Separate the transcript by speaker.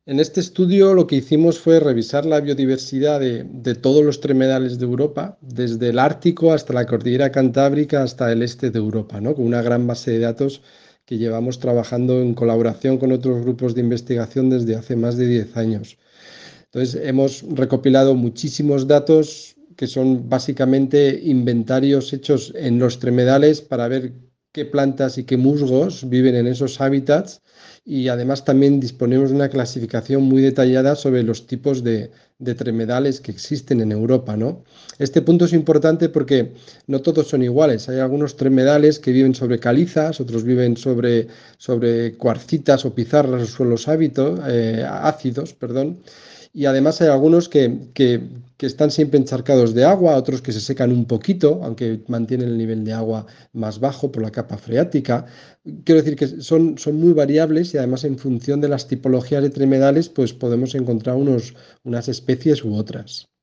Speaker 1: En este estudio lo que hicimos fue revisar la biodiversidad de todos los tremedales de Europa, desde el Ártico hasta la cordillera Cantábrica hasta el este de Europa, ¿no? Con una gran base de datos que llevamos trabajando en colaboración con otros grupos de investigación desde hace más de 10 años. Entonces, hemos recopilado muchísimos datos que son básicamente inventarios hechos en los tremedales para ver qué plantas y qué musgos viven en esos hábitats y además también disponemos de una clasificación muy detallada sobre los tipos de tremedales que existen en Europa, ¿no? Este punto es importante porque no todos son iguales. Hay algunos tremedales que viven sobre calizas, otros viven sobre cuarcitas o pizarras o suelos ácidos, perdón. Y además hay algunos que están siempre encharcados de agua, otros que se secan un poquito, aunque mantienen el nivel de agua más bajo por la capa freática. Quiero decir que son muy variables y además en función de las tipologías de tremedales, pues podemos encontrar unas especies u otras.